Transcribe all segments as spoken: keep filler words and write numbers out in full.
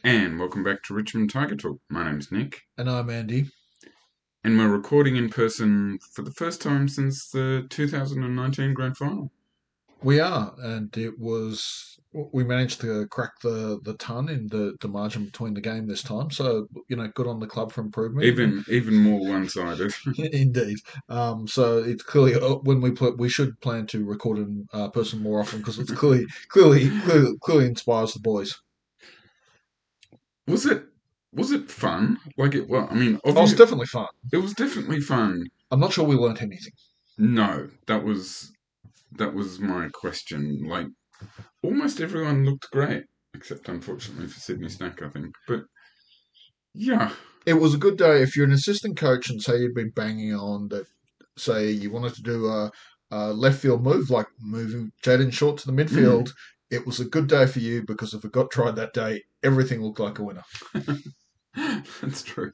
And welcome back to Richmond Tiger Talk. My name's Nick, And I'm Andy. and we're recording in person for the first time since the two thousand nineteen Grand Final. We are, and it was we managed to crack the the ton in the, the margin between the game this time. So you know, good on the club for improving. Even even more one-sided. Indeed. Um, so it's clearly uh, when we put we should plan to record in uh, person more often because it's clearly clearly clearly clearly inspires the boys. Was it was it fun? Like it well, I mean, Oh, it's obviously definitely fun. it was definitely fun. I'm not sure we learnt anything. No, that was that was my question. Like almost everyone looked great, except unfortunately for Sydney Snack, I think. But yeah, It was a good day if you're an assistant coach and say you'd been banging on that. Say you wanted to do a, a left field move, like moving Jaden Short to the mm, midfield. It was a good day for you because if it got tried that day, everything looked like a winner. that's true.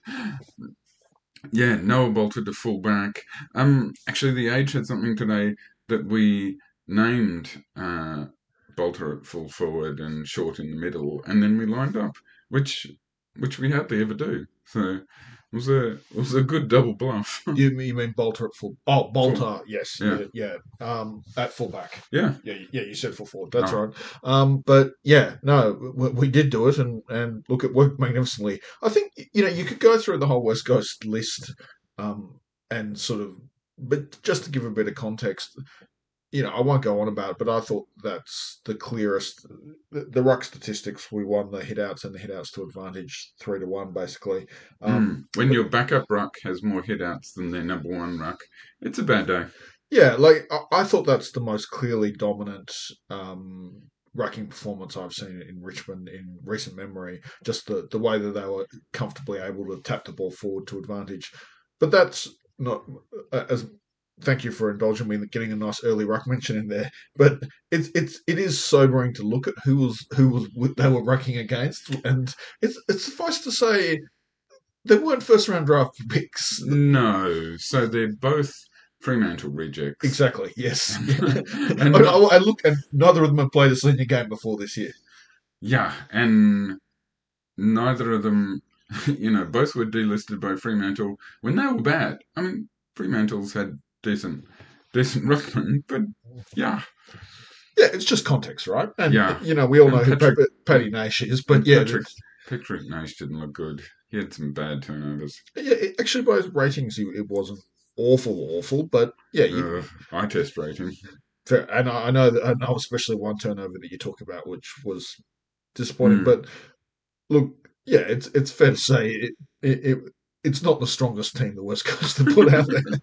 Yeah, Noah bolted to full back. Um, actually, the Age had something today that we named uh, Bolter at full forward and Short in the middle, and then we lined up, which which we hardly ever do. So it was a it was a good double bluff. You, you mean Bolter at full? Oh, Full, Bolter, yes, yeah, yeah, yeah. Um, at fullback. yeah. Yeah, yeah. You said full forward. That's Oh, right. Um, but yeah, no, we, we did do it, and and look, it worked magnificently. I think you know you could go through the whole West Coast list, um, and sort of, but just to give a bit of context, you know, I won't go on about it, but I thought that's the clearest. The, the ruck statistics, we won the hit outs and the hit outs to advantage three to one, basically. mm. Um, When but your backup ruck has more hitouts than their number one ruck, it's a bad day. yeah, like I, I thought that's the most clearly dominant um, rucking performance I've seen in Richmond in recent memory. Just the, the way that they were comfortably able to tap the ball forward to advantage. But that's not uh, as. Thank you for indulging me in getting a nice early ruck mention in there. But it's it's it is sobering to look at who was who was they were rucking against, and it's it's suffice to say they weren't first round draft picks. No, so they're both Fremantle rejects. Exactly. Yes. and I, not I, I look, and neither of them have played a senior game before this year. yeah, and neither of them, you know, both were delisted by Fremantle when they were bad. I mean, Fremantle's had decent, decent ruckman, but yeah, Yeah, it's just context, right? And yeah, you know, we all know and who Patrick Paddy Nash is, but and yeah, Patrick Patrick Nash didn't look good. He had some bad turnovers. yeah. It, actually, by his ratings, it, it wasn't awful, awful, but yeah, you, Uh, eye test rating. and I, I know that I know especially one turnover that you talk about, which was disappointing. Mm. But look, yeah, it's it's fair to say it, it, it it's not the strongest team the West Coast have put out there.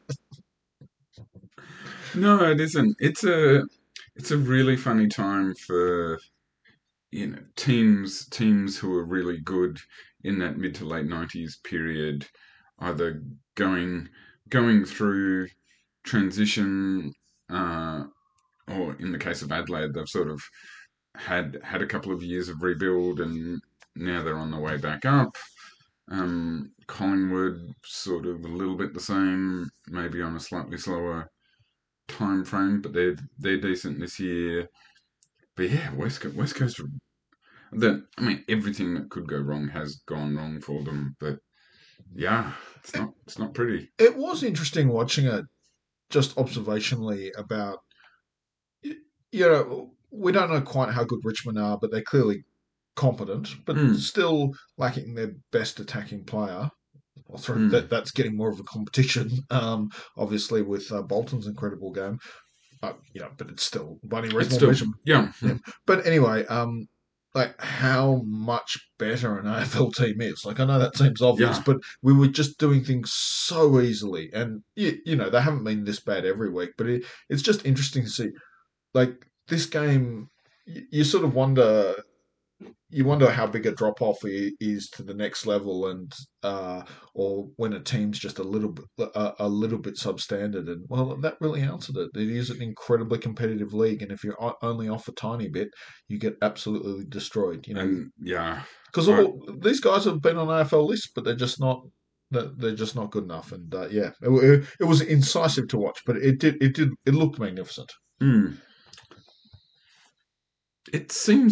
No, it isn't. It's a it's a really funny time for you know teams teams who are really good in that mid to late nineties period, either going going through transition, uh, or in the case of Adelaide, they've sort of had had a couple of years of rebuild and now they're on the way back up. Um, Collingwood sort of a little bit the same, maybe on a slightly slower time frame, but they're they're decent this year. But yeah, West Coast, West Coast. That I mean, everything that could go wrong has gone wrong for them. But yeah, it's not it's not pretty. It was interesting watching it just observationally about you know, we don't know quite how good Richmond are, but they're clearly competent, but Mm, still lacking their best attacking player. Although mm. that that's getting more of a competition, um, obviously with uh, Bolton's incredible game. Uh, you know, but it's still by any It's reasonable still measurement. yeah. Yeah. But anyway, um, like how much better an A F L team is. Like I know that seems obvious, Yeah, but we were just doing things so easily, and you, you know they haven't been this bad every week. But it, it's just interesting to see like this game, you, you sort of wonder, you wonder how big a drop off is to the next level, and uh, or when a team's just a little bit a, a little bit substandard. And well, that really answered it. It is an incredibly competitive league, and if you're only off a tiny bit, you get absolutely destroyed. You know, and yeah, because I all these guys have been on A F L lists, but they're just not. They're just not good enough, and uh, yeah, it, it was incisive to watch, but it did, it did, it looked magnificent. mm, it seems.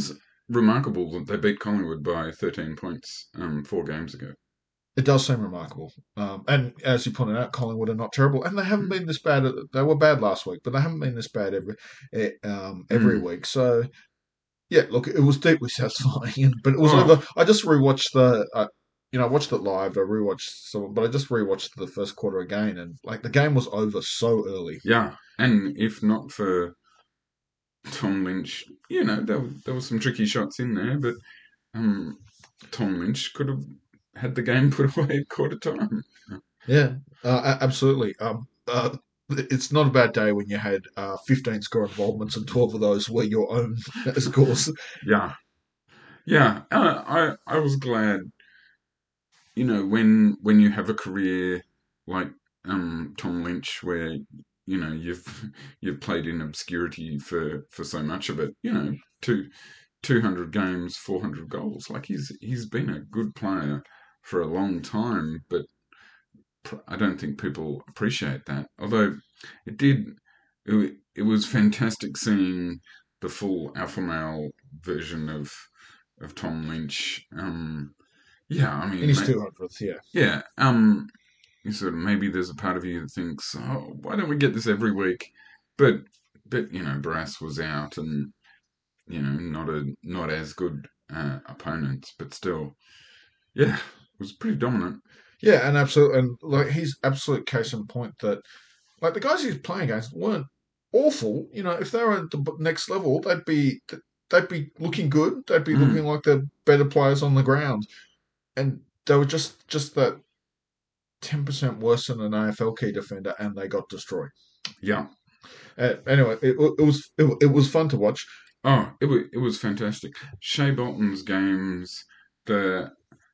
remarkable that they beat Collingwood by thirteen points um, four games ago. It does seem remarkable. Um, and as you pointed out, Collingwood are not terrible, and they haven't been this bad. They were bad last week, but they haven't been this bad every eh, um, every Mm. week. So yeah, look, it was deeply satisfying, but it was Oh, over. I just rewatched the, uh, you know, I watched it live. I rewatched some, but I just rewatched the first quarter again, and like the game was over so early. yeah. And if not for Tom Lynch, you know, there, there were some tricky shots in there, but um, Tom Lynch could have had the game put away at quarter time. Yeah, uh, absolutely. Um, uh, it's not a bad day when you had uh, fifteen score involvements and twelve of those were your own scores. Yeah, yeah. Uh, I I was glad, you know, when when you have a career like um, Tom Lynch, where you know you've you've played in obscurity for for so much of it. You know, two two hundred games, four hundred goals. Like he's he's been a good player for a long time, but I don't think people appreciate that. Although it did, it, it was fantastic seeing the full alpha male version of of Tom Lynch. Um, yeah, I In mean, his ma- two hundredth, yeah. yeah. Um, you sort of maybe there's a part of you that thinks, oh, why don't we get this every week? But but you know, Barras was out, and you know, not a not as good uh, opponents, but still, yeah, it was pretty dominant. Yeah, and absolute, and like he's absolute case in point that like the guys he's playing against weren't awful. You know, if they were at the next level, they'd be they'd be looking good. They'd be looking Mm, like the better players on the ground, and they were just just that ten percent worse than an A F L key defender, and they got destroyed. yeah. Uh, anyway, it, it was it, it was fun to watch. Oh, it was it was fantastic. Shea Bolton's games, the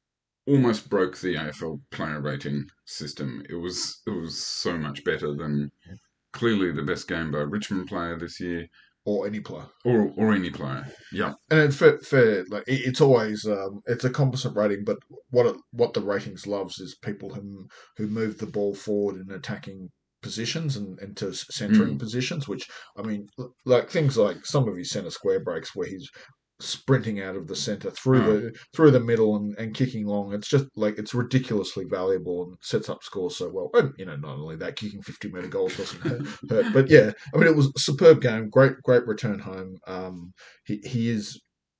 almost broke the A F L player rating system. It was it was so much better than clearly the best game by a Richmond player this year, Or any player. or or any player. Yeah. And it's fair, fair like it, it's always um, it's a composite rating, but what it, what the ratings loves is people who who move the ball forward in attacking positions and into centering Mm, positions. Which I mean, like things like some of his centre square breaks where he's sprinting out of the centre through oh, the through the middle and, and kicking long. It's just like it's ridiculously valuable and sets up scores so well. And you know, not only that, kicking fifty metre goals doesn't hurt, hurt. But yeah, I mean, it was a superb game. Great, great return home. Um, he he is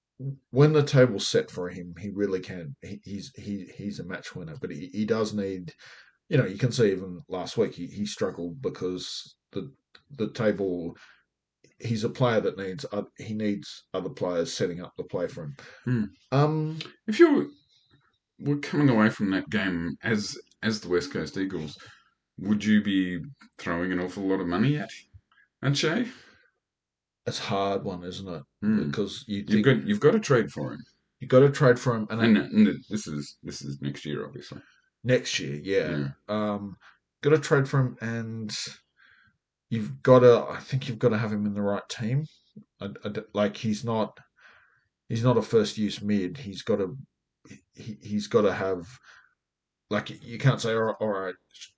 when the table's set for him, he really can. He, he's he he's a match winner, but he, he does need. You know, you can see even last week he, he struggled because the the table. He's a player that needs he needs other players setting up the play for him. mm. Um, If you were coming away from that game as as the West Coast Eagles, would you be throwing an awful lot of money at at Shea? it's a hard one, isn't it? Mm. Because you You've think got you've got to trade for him, you got to trade for him, and and, it, and this is this is next year, obviously. next year, yeah, Yeah. um, got to trade for him, and you've got to. I think you've got to have him in the right team. I, I, like he's not he's not a first use mid. He's got to he, he's got to have like you can't say all right, all right,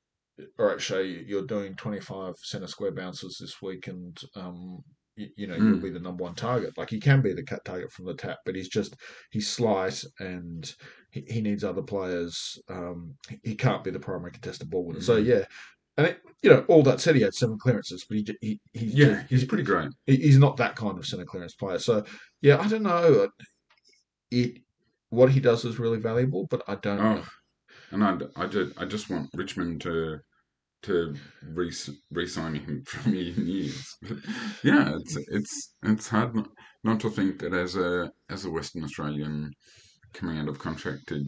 all right, Shay, you're doing twenty-five centre square bounces this week, and um, you, you know you'll Mm. be the number one target. Like he can be the cut target from the tap, but he's just he's slight and he, he needs other players. Um, he, he can't be the primary contested ball winner. So Mm. yeah, and it, you know all that said, he had seven clearances, but he he he's just Yeah, he's he, pretty great. he's not that kind of centre clearance player. So yeah, I don't know. It what he does is really valuable, but I don't know. Oh, and I, I, just, I just want Richmond to to re re-sign him for a million years. But yeah, it's it's it's hard not, not to think that as a as a Western Australian coming out of contracted,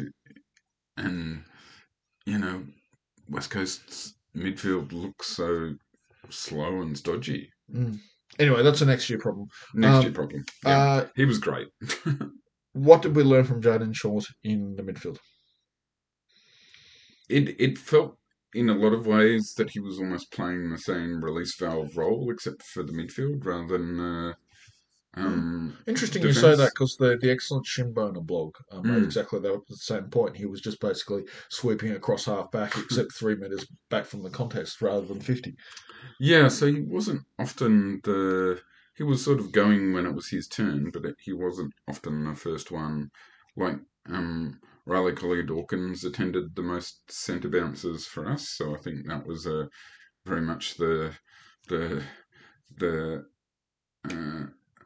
and you know West Coast's midfield looks so slow and stodgy. Mm. Anyway, that's a next year problem. Next year Um, problem. Yeah, uh, he was great. what did we learn from Jaden Short in the midfield? it it felt in a lot of ways that he was almost playing the same release valve role, except for the midfield rather than uh, Hmm. um, Interesting you say that defense. because the, the excellent Shinboner blog uh, made Mm. exactly that, the same point. He was just basically sweeping across half back, except three metres back from the contest rather than fifty. Yeah, so he wasn't often the he was sort of going when it was his turn, but it, he wasn't often the first one. Like um, Riley Collier Dawkins attended the most centre bounces for us, so I think that was a very much the the the uh,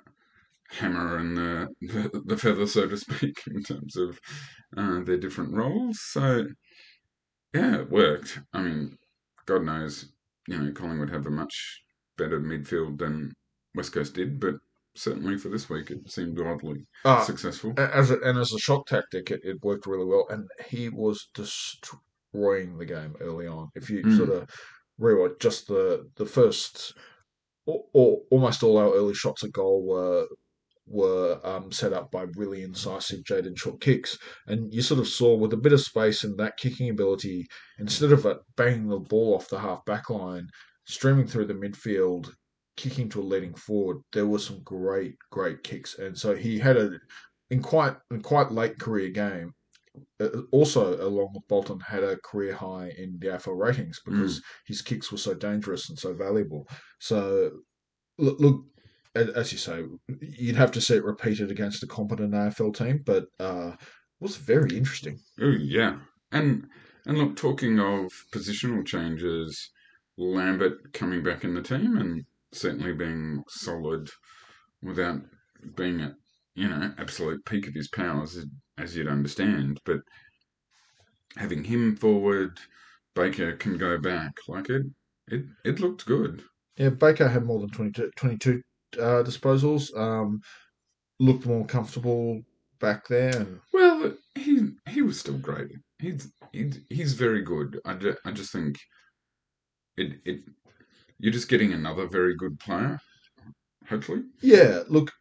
hammer and the, the the feather, so to speak, in terms of uh, their different roles. So yeah, it worked. I mean, God knows, you know, Collingwood have a much better midfield than West Coast did, but certainly for this week, it seemed oddly Uh, successful. as a, and as a shock tactic, it, it worked really well. And he was destroying the game early on. If you sort Mm, of rewind just the the first, or, or almost all our early shots at goal were were um, set up by really incisive Jaden short kicks. And you sort of saw with a bit of space and that kicking ability, instead of it banging the ball off the half back line, streaming through the midfield, kicking to a leading forward, there were some great, great kicks. And so he had a in quite in quite late career game. Uh, also, along with Bolton, had a career high in the A F L ratings because mm. his kicks were so dangerous and so valuable. So look, look, as you say, you'd have to see it repeated against a competent A F L team, but uh, it was very interesting. Oh yeah, and and look, talking of positional changes, Lambert coming back in the team and certainly being solid without being at you know absolute peak of his powers, as you'd understand, but having him forward, Baker can go back. Like it, it, it looked good. Yeah, Baker had more than twenty-two, twenty-two uh, disposals, um, looked more comfortable back there. And Well, he he was still great. He's he's, he's very good. I, ju- I just think it it you're just getting another very good player. Hopefully, yeah, look,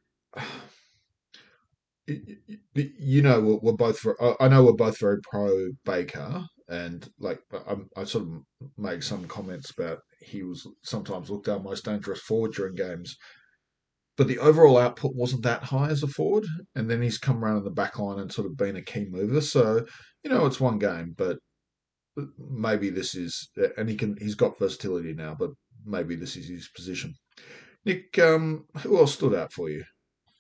you know, we're, we're both. I know we're both very pro Baker, and like I, I sort of make some comments about he was sometimes looked our most dangerous forward during games. But the overall output wasn't that high as a forward, and then he's come around in the back line and sort of been a key mover. So, you know, it's one game, but maybe this is, and he can, he's got versatility now, but maybe this is his position. Nick, um, who else stood out for you?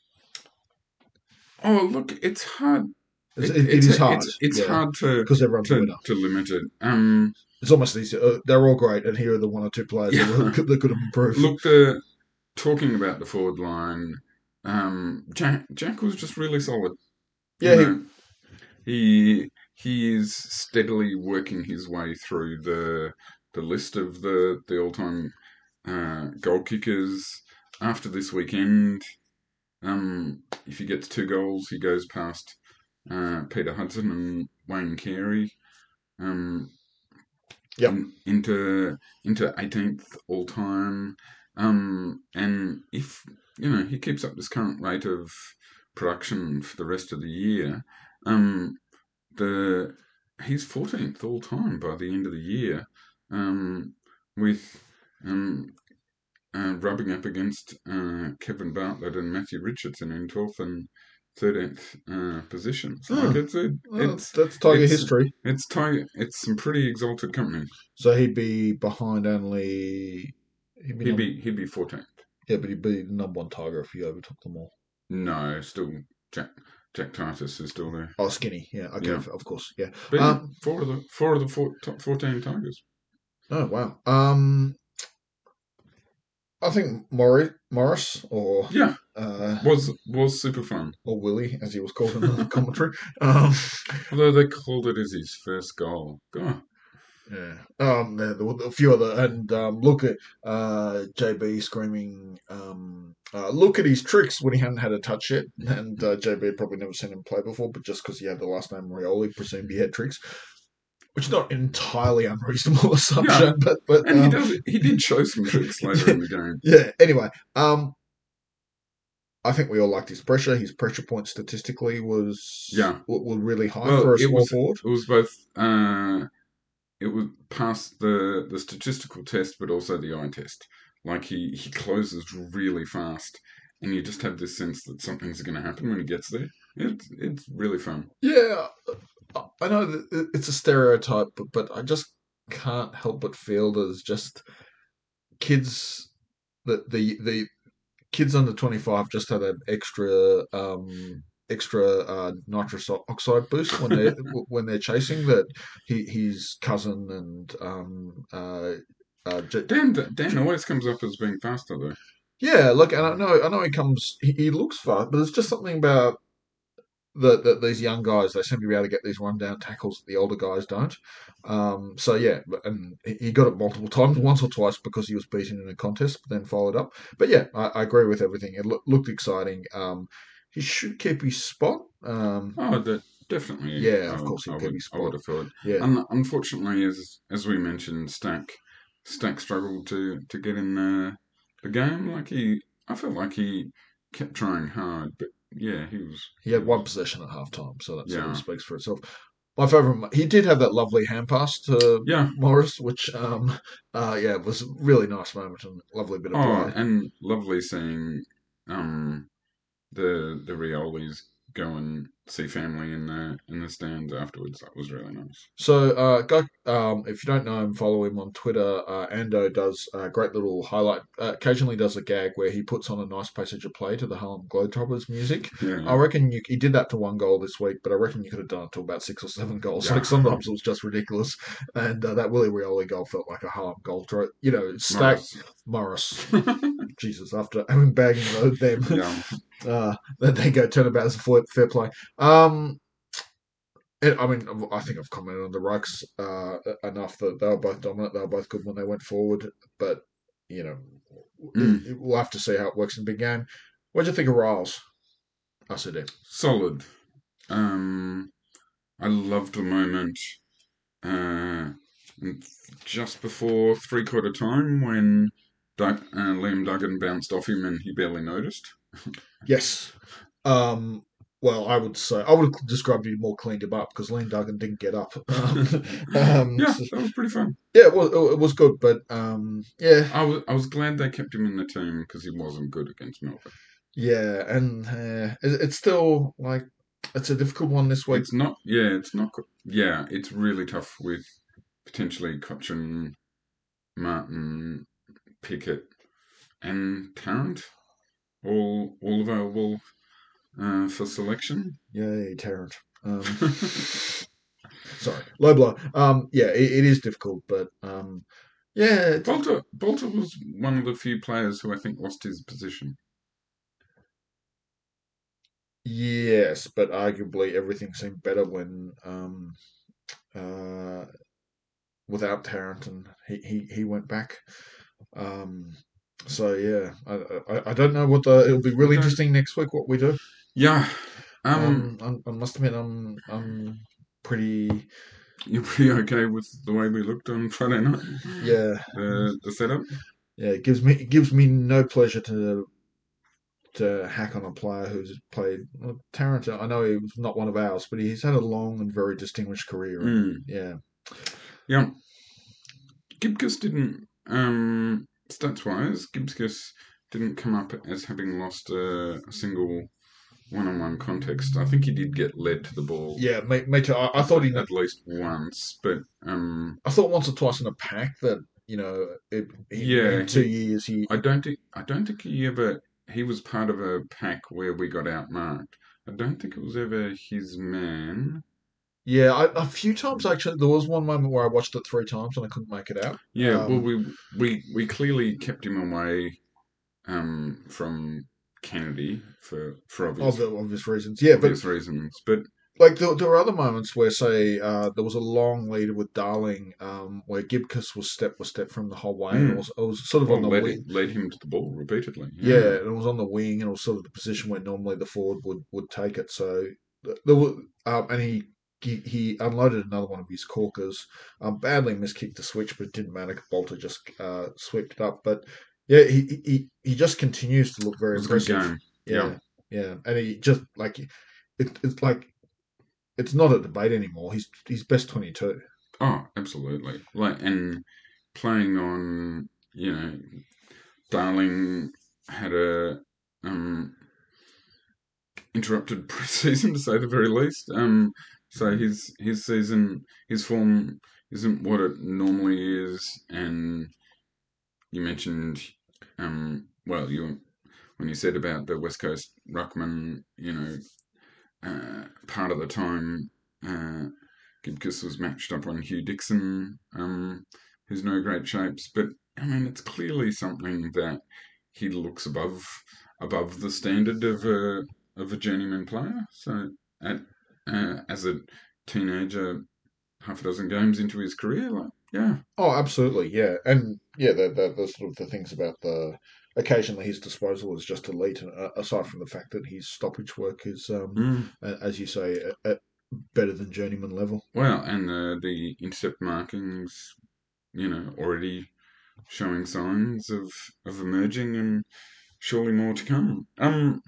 oh look, it's hard. It's, It, it, it it's is hard, it's it's yeah, hard to because everyone's a to winner. to limit it. Um, It's almost easy. Uh, they're all great, and here are the one or two players that, were, yeah. that could have improved. Look, the talking about the forward line, um, Jack Jack was just really solid. You Yeah, he, know, he he is steadily working his way through the the list of the the all time uh, goal kickers. After this weekend, um, if he gets two goals, he goes past uh, Peter Hudson and Wayne Carey. Um, yep. in, into into eighteenth all time. Um, and if you know he keeps up this current rate of production for the rest of the year, um, the he's fourteenth all time by the end of the year, um, with um, uh, rubbing up against uh, Kevin Bartlett and Matthew Richardson in twelfth and thirteenth uh, positions. Like Oh, it's a, well, it's that's Tiger it's history. it's ti- it's some pretty exalted company. So he'd be behind only. He'd be He'd number. be he'd be fourteenth. Yeah, but he'd be the number one Tiger if he overtook them all. No, still Jack Jack Titus is still there. Oh, Skinny. Yeah. Okay. Yeah, Of course. Yeah. but yeah, Um. four of the four of the four, top fourteen Tigers. Oh wow. Um. I think Morris, Morris, or Yeah, uh, was was super fun. or Willie, as he was called in the commentary. Um. Although they called it as his first goal. God, Yeah. Um. There, there were a few other, and um. Look at uh J B screaming. Um. Uh, look at his tricks when he hadn't had a touch yet, and uh, J B had probably never seen him play before, but just because he had the last name Rioli, presumed he had tricks, which is not an entirely unreasonable yeah, assumption, but but and he um, does he did show some tricks later in the game. yeah. Anyway, um, I think we all liked his pressure. His pressure point statistically was Yeah, were really high well, for a it small was forward. it was both. Uh, it was past the the statistical test, but also the eye test. Like he he closes really fast, and you just have this sense that something's going to happen when he gets there. It's it's really fun. Yeah, I know that it's a stereotype, but, but I just can't help but feel there's just kids that the the kids under twenty-five just had an extra um, extra uh, nitrous oxide boost when they when they're chasing that he his cousin and um, uh, uh, J- Dan Dan J- always comes up as being faster though. yeah, look, and I know I know he comes he, he looks fast, but there's just something about that that these young guys they seem to be able to get these rundown tackles that the older guys don't. Um, so yeah, and he got it multiple times, once or twice because he was beaten in a contest, but then followed up. But yeah, I, I agree with everything. It loo- looked exciting. Um, he should keep his spot. Um, Oh, that definitely. yeah, I of would, course I he'll keep would, his I spot. would have thought. Yeah, And unfortunately, as as we mentioned, Stack Stack struggled to to get in the the game. Like he, I felt like he kept trying hard, but yeah, he was he he had one was possession at halftime, so that sort of yeah speaks for itself. My favourite, he did have that lovely hand pass to yeah. Morris, which um, uh, yeah, was a really nice moment and lovely bit of Oh, play. and lovely seeing um the the Riolis go and see family in the in the stands afterwards. That was really nice. So, uh, go um, if you don't know him, follow him on Twitter. Uh, Ando does a great little highlight. Uh, occasionally, does a gag where he puts on a nice passage of play to the Harlem Globetrotters music. Yeah, I yeah, reckon you, he did that to one goal this week, but I reckon you could have done it to about six or seven goals. yeah. Like sometimes it was just ridiculous, and uh, that Willie Rioli goal felt like a Harlem goal. You know, stack Morris. Morris. Jesus, after having bagging them, Yeah. uh, then they go turn about as a fair play. Um, and, I mean, I think I've commented on the Rucks uh, enough that they were both dominant. They were both good when they went forward. But, you know, it, Mm. it, we'll have to see how it works in the big game. What do you think of Riles? I said it. Solid. Um, I loved the moment uh, just before three quarter time when Doug, uh, Liam Duggan bounced off him and he barely noticed. Yes. Um, well, I would say, I would describe you more cleaned him up because Liam Duggan didn't get up. Um, um, Yeah, so- that was pretty fun. yeah, it was, it was good. But, um, yeah, I was I was glad they kept him in the team because he wasn't good against Melbourne. yeah. And uh, it, it's still like, it's a difficult one this week. It's not, yeah, it's not, yeah, it's really tough with potentially Cochin, Martin, Pickett, and Tarrant all all available uh, for selection. Yay, Tarrant. Um, sorry, low blow. Um, yeah, it, it is difficult, but um, yeah, it's, Bolter Bolter was one of the few players who I think lost his position. yes, but arguably everything seemed better when um, uh, without Tarrant, and he, he, he went back. Um, so yeah, I, I I don't know what the. It'll be I really don't. interesting next week what we do. Yeah. Um. Um, I, I must admit, I'm I'm pretty You're pretty okay with the way we looked on Friday night. yeah The the setup. yeah. It gives me it gives me no pleasure to to hack on a player who's played well, Tarrant. I know he was not one of ours, but he's had a long and very distinguished career, and Mm. yeah, Yeah. Gibcus didn't. Um. Stats wise, Gibcus didn't come up as having lost a, a single one-on-one context. I think he did get led to the ball yeah, me, me too. I, I at, thought he, at least once, but um, I thought once or twice in a pack that you know, it, in, yeah, in two he. years he, I don't think. I don't think he ever. He was part of a pack where we got outmarked. I don't think it was ever his man. yeah, I, a few times actually. There was one moment where I watched it three times and I couldn't make it out. Yeah, well, Um, we we we clearly kept him away um, from Kennedy for for of obvious the obvious reasons, yeah, but obvious reasons, but like there, there were other moments where, say, uh, there was a long leader with Darling, um, where Gibcus was step was step from the whole way, and it mm, was it was sort of on well, the led wing. led him to the ball repeatedly. Yeah, Yeah. and it was on the wing, and it was sort of the position where normally the forward would, would take it. So there was, um, and he, he he unloaded another one of his corkers. Um, badly miskicked the switch, but it didn't matter. Bolter just uh, swept it up. But yeah, he he he just continues to look It very was a good impressive. game. Yeah. Yeah, yeah, and he just like it, it's like it's not a debate anymore. He's he's best twenty two. Oh, absolutely. Like, and playing on, you know, Darling had a um interrupted pre-season to say the very least. Um, so his his season, his form isn't what it normally is, and you mentioned, um, well, you when you said about the West Coast ruckman, you know, uh, part of the time, uh, Gibcus was matched up on Hugh Dixon, um, who's no great shapes. But I mean, it's clearly something that he looks above above the standard of a of a journeyman player. So, at, uh, as a teenager, half a dozen games into his career, like yeah, Oh, absolutely, yeah, and yeah, the, the, the sort of the things about the occasionally his disposal is just elite. And uh, aside from the fact that his stoppage work is, um, mm. as you say, at, at better than journeyman level. Well, and the the intercept markings, you know, already showing signs of of emerging, and surely more to come. Um,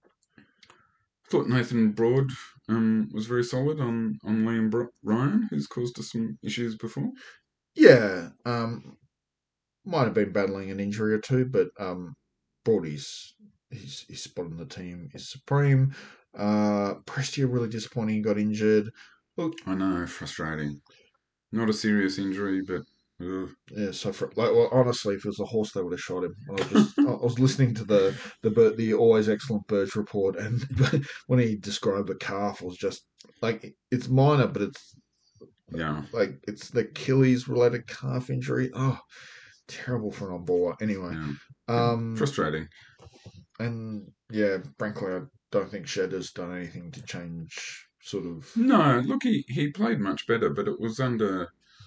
thought Nathan Broad um was very solid on on Liam Bro- Ryan, who's caused us some issues before. Yeah, um, might have been battling an injury or two, but um, Broady's his his spot in the team is supreme. Uh, Prestia really disappointing. He got injured. Look, I know, frustrating. Not a serious injury, but ugh. yeah. So for like, well, honestly, if it was a horse, they would have shot him. I was just I was listening to the the Bir- the always excellent Birch report, and when he described the calf, it was just like it's minor, but it's yeah, like it's the Achilles related calf injury. Oh, terrible for an on baller. Anyway, yeah, yeah. um, Frustrating. and yeah, frankly, I don't think Shed has done anything to change sort of. No, look, he, he played much better, but it was under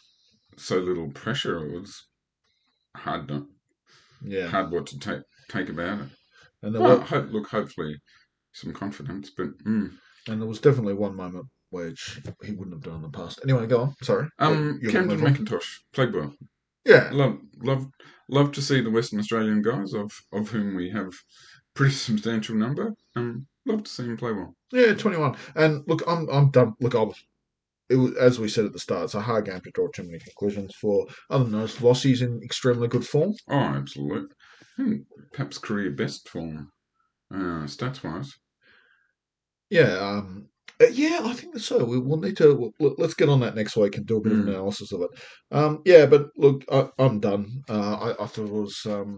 so little pressure. It was hard to, Yeah, hard what to take take about it. and there Well, was hope, look, hopefully some confidence, but mm. and there was definitely one moment which he wouldn't have done in the past. Anyway, go on. Sorry, you- um, you're gonna Camden move on. McIntosh played well. Yeah, Love, love, love to see the Western Australian guys, of of whom we have pretty substantial number. Um, love to see him play well. yeah, twenty-one. And look, I'm I'm done. Look, I was. It was, as we said at the start, it's a hard game to draw too many conclusions for. Other than those, Lossie's in extremely good form. Oh, absolutely. And perhaps career best form, uh, stats wise. Yeah, um, uh, yeah, I think so. We, we'll need to we'll, let's get on that next week and do a bit of an Mm. analysis of it. Um, yeah, but look, I, I'm done. Uh, I, I thought it was um,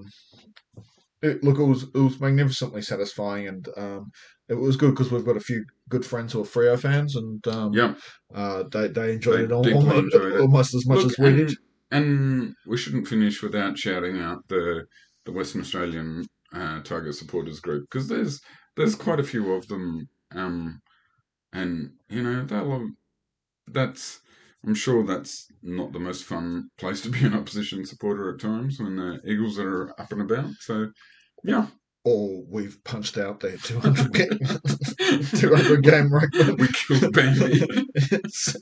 it, look, it was it was magnificently satisfying, and um, it was good because we've got a few good friends who are Freo fans, and um, Yep, uh, they they enjoyed they it al- deeply almost, enjoyed it. almost as much Look, as we did. and and we shouldn't finish without shouting out the the Western Australian uh, Tiger supporters group, because there's there's quite a few of them, um, and you know they'll that's I'm sure that's not the most fun place to be an opposition supporter at times when the Eagles are up and about. So yeah, Or we've punched out their two hundred game, two hundred game record. we killed Bambi. Yes.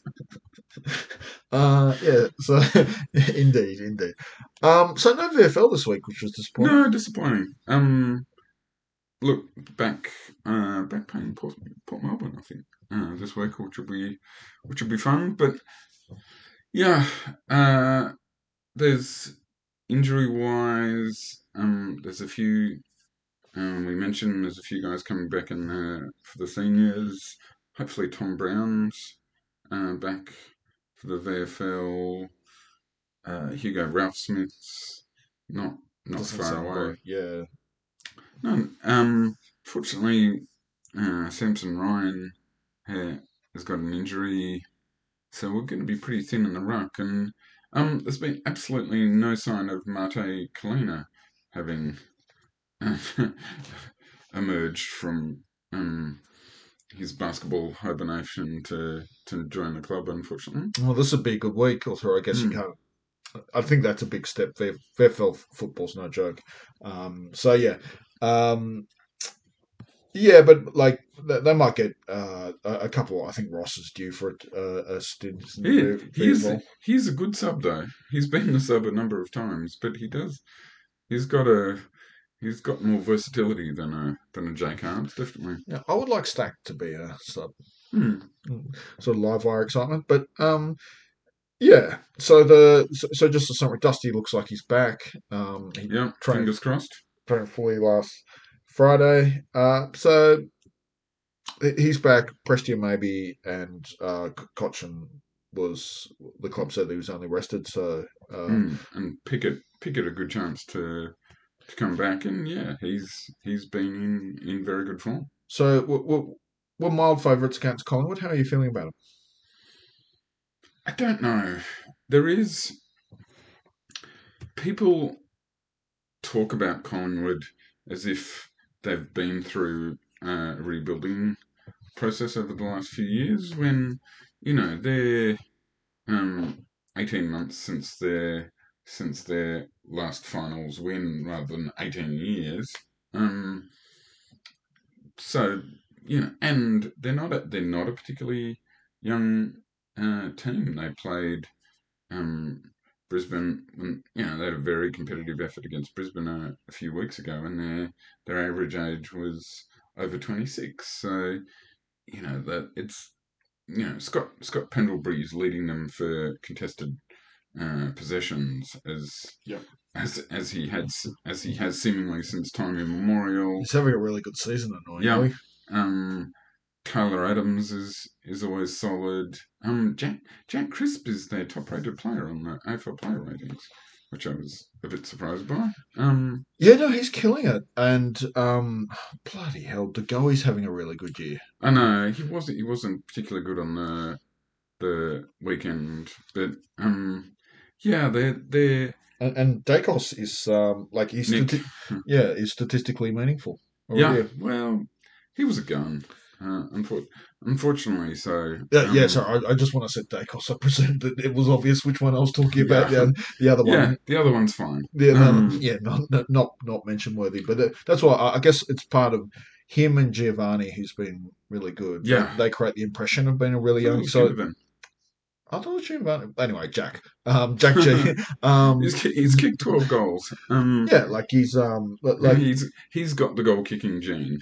Uh, yeah, so indeed, indeed. Um, so no V F L this week, which was disappointing. No, disappointing. Um, look back, uh, back playing Port, Port Melbourne, I think, uh, this week, which will be, which will be fun. But yeah, uh, there's injury wise, um, there's a few. Um, we mentioned there's a few guys coming back in uh, for the seniors. Hopefully, Tom Brown's uh, back for the V F L. Uh, Hugo Ralph Smith's not not Doesn't far sound away. great. Yeah, No, um, fortunately, uh, Samson Ryan uh, has got an injury, so we're going to be pretty thin in the ruck. And um, there's been absolutely no sign of Mate Kalina having uh, emerged from um, his basketball hibernation to, to join the club, unfortunately. well, this would be a good week. Although I guess you Mm. can't. I think that's a big step. V F L football's no joke. Um, so yeah, um, yeah, but like they, they might get uh, a, a couple. I think Ross is due for a, a, a stint in He, the he is V F L. he's a good sub though. He's been the sub a number of times, but he does he's got a he's got more versatility than a than a Jake Arms, definitely. Yeah, I would like Stack to be a sub. Hmm. Sort of live wire excitement, but um, yeah. So the so, so just a summary. Dusty looks like he's back. Um, he Yeah, trained fingers crossed. trained fully last Friday. Uh, so he's back. Prestia maybe, and uh, Cochin was the club said he was only rested. So uh, Hmm. And Pickett Pickett a good chance to to come back, and yeah, he's he's been in, in very good form. So we're, we're mild favourites against Collingwood. How are you feeling about it? I don't know. There is people talk about Collingwood as if they've been through a rebuilding process over the last few years. When you know they're um, eighteen months since their since their last finals win, rather than eighteen years. Um, so you know, and they're not a, they're not a particularly young uh, team. They played um, Brisbane, and you know they had a very competitive effort against Brisbane a, a few weeks ago, and their their average age was over twenty six. So you know that it's you know Scott Scott Pendlebury's leading them for contested uh, possessions as Yeah. as as he had as he has seemingly since time immemorial. He's having a really good season, Yeah. annoyingly. Um, Tyler Adams is is always solid. Um, Jack Jack Crisp is their top rated player on the A F L player ratings, which I was a bit surprised by. Um, Yeah, no, he's killing it. And um, bloody hell, De Goey's having a really good year. I know he wasn't he wasn't particularly good on the the weekend, but um, yeah, they're they're And, and Dacos is um, like he's Nick. stati- yeah, is statistically meaningful Yeah, already. well, he was a gun. Uh, unfor- unfortunately, so Yeah, yeah. um, Sorry, I, I just want to say Dacos. I presumed that it was obvious which one I was talking about. yeah, The, the other yeah. one, The other one's fine. yeah, no, Um, yeah, not not not not mention worthy. But uh, that's why I, I guess it's part of him and Giovanni, who's been really good. They, yeah. they create the impression of being a really I thought it young. was So Ginnivan. I thought it was Giovanni. Anyway, Jack, um, Jack G, um, he's ki- he's kicked twelve goals. Um, yeah, like he's um, li- and like he's he's got the goal kicking gene.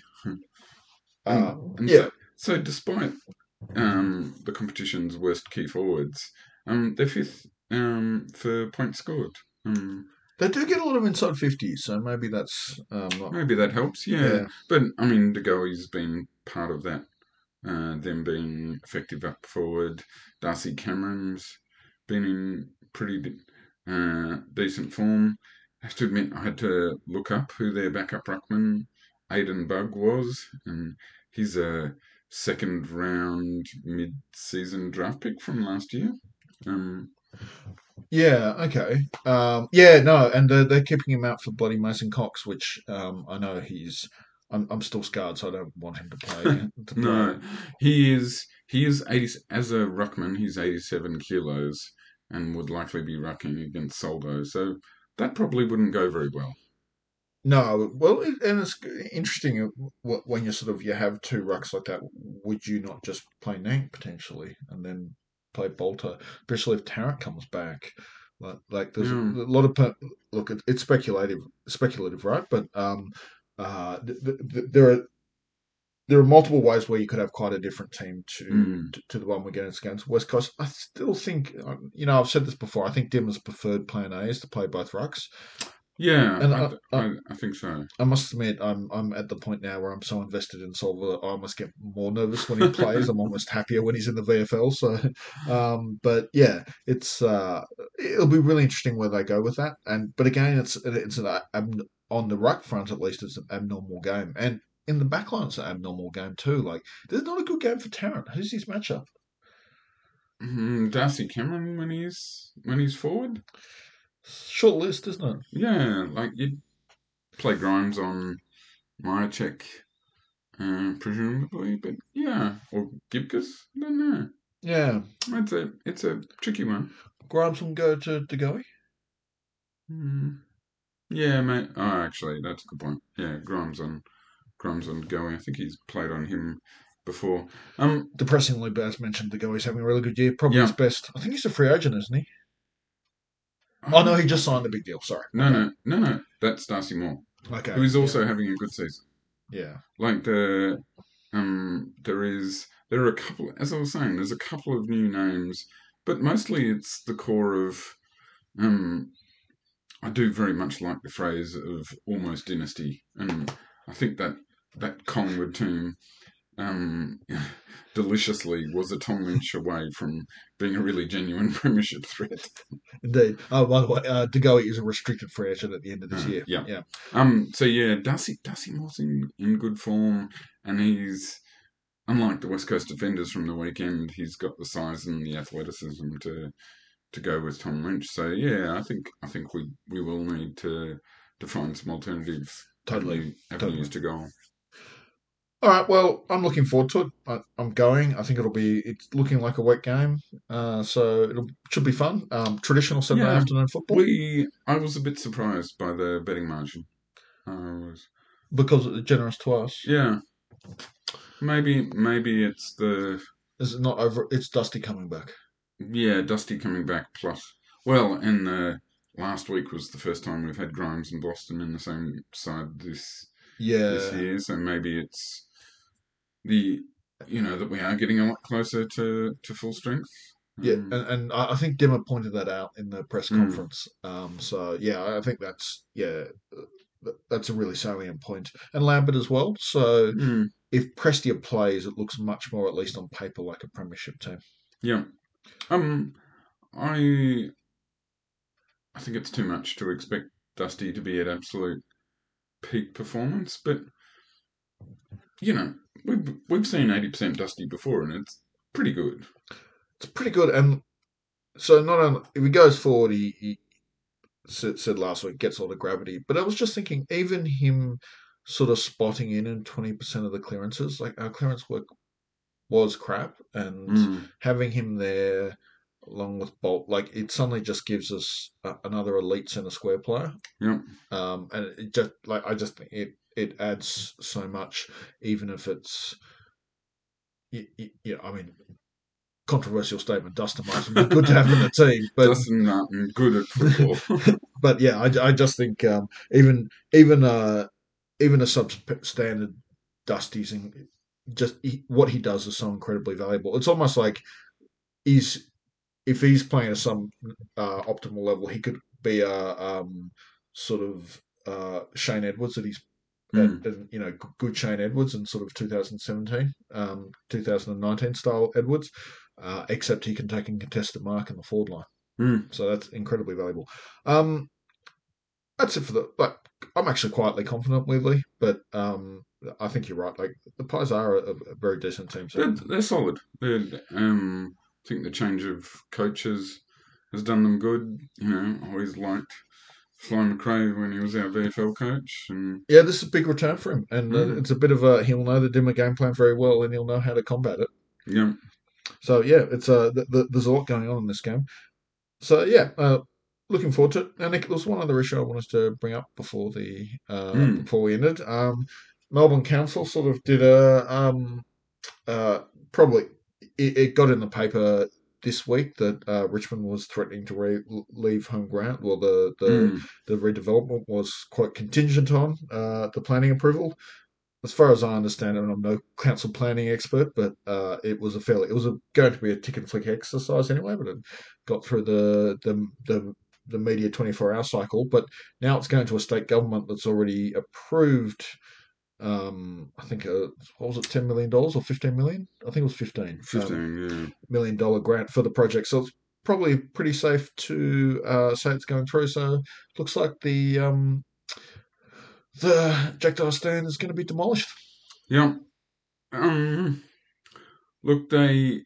uh, And and yeah, so so despite um the competition's worst key forwards, um they're fifth um for points scored. Um, they do get a lot of inside fifties, so maybe that's um, not, maybe that helps. Yeah, yeah. but I mean, De Goey's been part of that. Uh, them being effective up forward. Darcy Cameron's been in pretty uh, decent form. I have to admit, I had to look up who their backup ruckman, Aidan Bug, was, and he's a second round mid season draft pick from last year. Um, Yeah, okay. Um, yeah, no, and they're, they're keeping him out for bloody Mason Cox, which um, I know he's. I'm, I'm still scarred, so I don't want him to play. To play. no, he is he is eighty as a ruckman. He's eighty-seven kilos and would likely be rucking against Soldo. So that probably wouldn't go very well. No, well, it, and it's interesting uh, wh- when you sort of you have two rucks like that. Would you not just play Nank potentially, and then play Bolter, especially if Tarrant comes back? Like, like there's a, Yeah. a lot of per- look. It, it's speculative, speculative, right? But um, uh, th- th- th- there are there are multiple ways where you could have quite a different team to Mm. to, to the one we're getting against West Coast. I still think, uh, you know, I've said this before. I think Dimmer's preferred plan A is to play both rucks, Yeah, and I, I, th- I, I I think so. I must admit, I'm I'm at the point now where I'm so invested in Solver that I almost get more nervous when he plays. I'm almost happier when he's in the V F L. So, um, but yeah, it's uh, it'll be really interesting where they go with that. And but again, it's it's an ab- on the ruck front at least it's an abnormal game, and in the back line it's an abnormal game too. Like there's not a good game for Tarrant. Who's his matchup? Mm, Darcy Cameron when he's when he's forward. Short list, isn't it? Yeah, like you'd play Grimes on Myercheck, uh, presumably, but yeah, or Gibcus. I don't know. Yeah, It's a it's a tricky one. Grimes can go to De Goey. Mm, yeah, mate. Oh, actually, that's a good point. Yeah, Grimes on Grimes on going. I think he's played on him before. Um, Depressingly, but as mentioned, De Goey's having a really good year. Probably his yeah. best. I think he's a free agent, isn't he? Oh no, Um, he just signed the big deal. Sorry. no, Okay. no, no, no. That's Darcy Moore, Okay. who is Yeah. also having a good season. Yeah. Like the um, there is there are a couple. As I was saying, there's a couple of new names, but mostly it's the core of. Um, I do very much like the phrase of almost dynasty, and I think that that Collingwood team, um, deliciously was a Tom Lynch away from being a really genuine premiership threat. Indeed. Oh, by the way, uh, De Goey is a restricted free agent at the end of this Uh, year. yeah. Yeah. Um. So yeah, Darcy Darcy Moore's in, in good form, and he's unlike the West Coast defenders from the weekend. He's got the size and the athleticism to to go with Tom Lynch. So yeah, I think I think we we will need to to find some alternative Totally. avenue, avenues Totally. to go. All right. Well, I'm looking forward to it. I, I'm going. I think it'll be. It's looking like a wet game, uh, so it should be fun. Um, traditional Saturday Yeah, afternoon football we. I was a bit surprised by the betting margin. I was. because it's generous to us. Yeah, maybe maybe it's the Is it not over? It's Dusty coming back. yeah Dusty coming back plus. Well, and the last week was the first time we've had Grimes and Boston in the same side this this Yeah. year, so maybe it's the you know that we are getting a lot closer to to full strength. Yeah, Um, and, and I I think Dimmer pointed that out in the press mm, conference. Um, so yeah, I think that's yeah, th- that's a really salient point. And Lambert as well. So mm, if Prestia plays, it looks much more, at least on paper, like a premiership team. yeah. Um, I I think it's too much to expect Dusty to be at absolute peak performance, but you know we've we've seen eighty percent Dusty before, and it's pretty good. It's pretty good. And so not only if he goes forward, he, he said, said last week gets all the gravity. But I was just thinking, even him sort of spotting in in twenty percent of the clearances, like our clearance work was crap, and Mm, having him there along with Bolt, like it suddenly just gives us a, another elite centre square player. yeah, Um, and it just like I just think it it adds so much, even if it's you, you know, I mean, controversial statement. Dustin Martin would be good to have in the team, but Dustin Martin good at football. but yeah, I, I just think um, even even uh, even a substandard Dusty's and just he, what he does is so incredibly valuable. It's almost like he's if he's playing at some uh, optimal level, he could be a um, sort of uh, Shane Edwards that he's at, Mm, at, you know good Shane Edwards in sort of two thousand seventeen, um, two thousand nineteen style Edwards, uh, except he can take and contest the mark in the forward line. mm, So that's incredibly valuable. Um, that's it for the like. I'm actually quietly confident, weirdly, but um, I think you're right. Like the Pies are a, a very decent team. So they're they're solid. They're, um, I think the change of coaches has done them good. You know, I always liked Fly McRae when he was our V F L coach, and yeah, this is a big return for him, and uh, mm, it's a bit of a he'll know the Dimmer game plan very well, and he'll know how to combat it. yeah, So yeah, it's uh, th- th- there's a lot going on in this game. So yeah, uh, looking forward to it. And Nick, there was one other issue I wanted to bring up before the uh, mm, before we ended. Um, Melbourne Council sort of did a um, uh, probably it, it got in the paper this week that uh, Richmond was threatening to re- leave home ground. Well, the, the mm, the redevelopment was quite contingent on uh, the planning approval. As far as I understand it, and I'm no council planning expert, but uh, it was a fairly it was a, going to be a tick and flick exercise anyway, but it got through the the the, the media twenty-four hour cycle. But now it's going to a state government that's already approved. Um, I think uh, what was it, ten million dollars or fifteen million? I think it was fifteen um, fifteen, yeah, million dollar grant for the project. So it's probably pretty safe to uh, say it's going through. So looks like the um, the Jack Dyer stand is going to be demolished. yeah. Um, look, they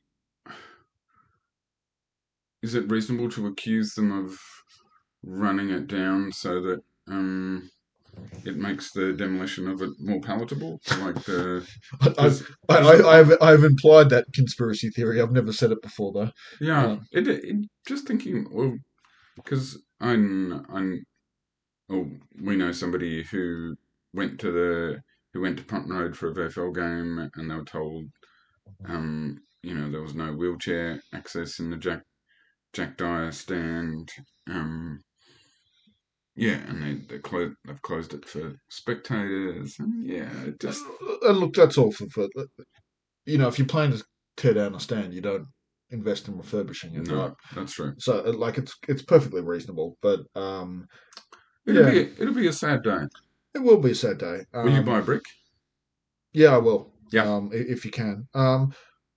is it reasonable to accuse them of running it down so that um it makes the demolition of it more palatable? Like the I, because I, because I, I've, I've implied that conspiracy theory. I've never said it before, though. yeah, Uh, it, it just thinking well because I'm I'm oh we know somebody who went to the who went to Punt Road for a V F L game and they were told um you know there was no wheelchair access in the Jack Jack Dyer stand. Um, yeah, and they they closed they've closed it for spectators. And yeah, it just and look, that's all for, for you know, if you plan to tear down a stand, you don't invest in refurbishing it, right? no, that's true. So, uh, like, it's it's perfectly reasonable, but um, It'll yeah, be a, it'll be a sad day. it will be a sad day. Will you buy Um, a brick? yeah, I will, Yeah. um, if you can. Um,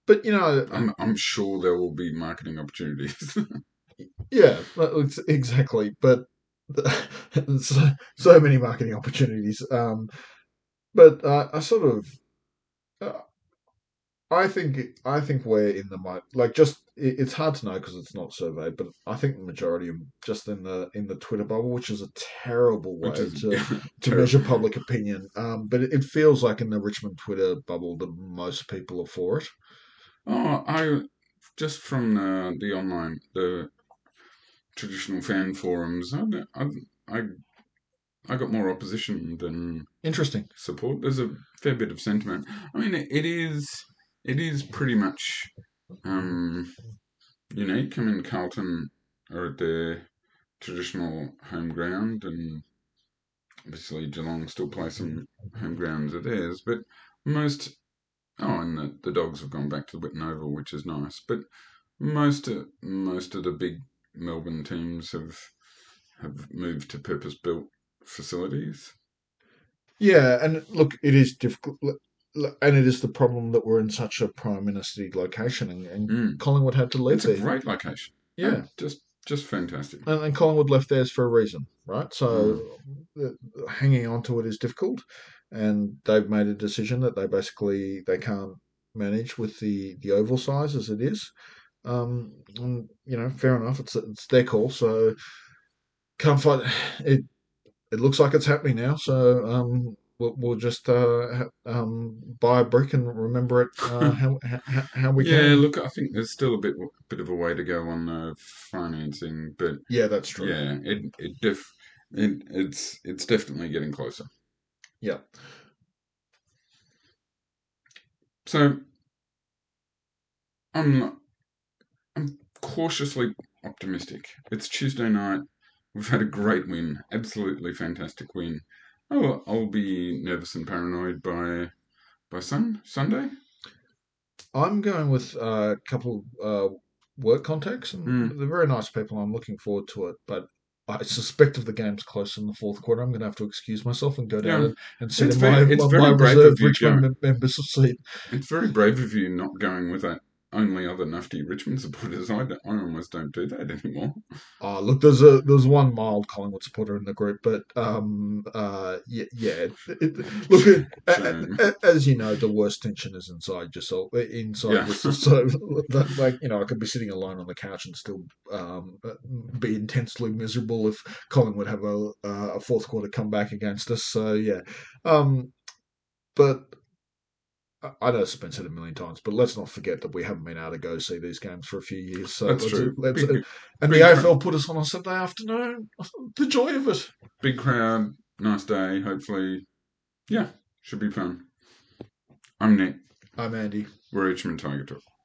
but you know, I'm I'm sure there will be marketing opportunities. yeah, it's- exactly. But so, so many marketing opportunities. Um, but uh, I sort of, uh, I think, I think we're in the mi- like just. it- It's hard to know because it's not surveyed, but I think the majority are just in the in the Twitter bubble, which is a terrible Which way is to to measure terrible. public opinion. Um, but it, it feels like in the Richmond Twitter bubble, the most people are for it. Oh, I just from the the online the traditional fan forums. I I I, I got more opposition than Interesting. support. There's a fair bit of sentiment. I mean, it is it is pretty much um, unique. I mean, Carlton are at their traditional home ground, and obviously Geelong still play some home grounds of theirs. But most oh, and the, the Dogs have gone back to the Whitten Oval, which is nice. But most of, most of the big Melbourne teams have have moved to purpose built facilities. Yeah, and look, it is difficult, and it is the problem that we're in such a prime ministery location, and, and Mm. Collingwood had to leave It's a there. great location. Oh, Yeah, just just fantastic. and, and Collingwood left theirs for a reason, right? Mm. So uh, hanging on to it is difficult, and they've made a decision that they basically they can't manage with the the oval size as it is. Um, and you know, fair enough. It's it's their call, so can't fight it. It looks like it's happening now, so um, we'll, we'll just uh, um, buy a brick and remember it uh, how, how how we Yeah, can. look, I think there's still a bit bit of a way to go on the financing, but Yeah, that's true. yeah, it it def it it's it's definitely getting closer. Yeah, So I'm I'm cautiously optimistic. It's Tuesday night. We've had a great win, absolutely fantastic win. Oh, I'll be nervous and paranoid by by sun Sunday. I'm going with uh, a couple uh, work contacts, and Hmm. they're very nice people. I'm looking forward to it, but I suspect if the game's close in the fourth quarter, I'm going to have to excuse myself and go down Yeah, and, and sit it's in very my it's my very brave reserve of you Richmond going. mem- members seat. It's very brave of you not going with that only other nufty Richmond supporters. I, don't- I almost don't do that anymore. Oh, look, there's a there's one mild Collingwood supporter in the group, but um, uh, yeah, yeah. It, it, look, it, a- Shame. a- as you know, the worst tension is inside yourself, inside Yeah. yourself. So, that, like, you know, I could be sitting alone on the couch and still um, be intensely miserable if Collingwood have a uh, a fourth quarter comeback against us. So, yeah, um, but I I know it's been said a million times, but let's not forget that we haven't been able to go see these games for a few years. So That's let's true. let's Big and the big cra- A F L put us on a Sunday afternoon. The joy of it. big crowd. Nice day. Hopefully, yeah, should be fun. I'm Nick. I'm Andy. We're Richmond Tiger Talk.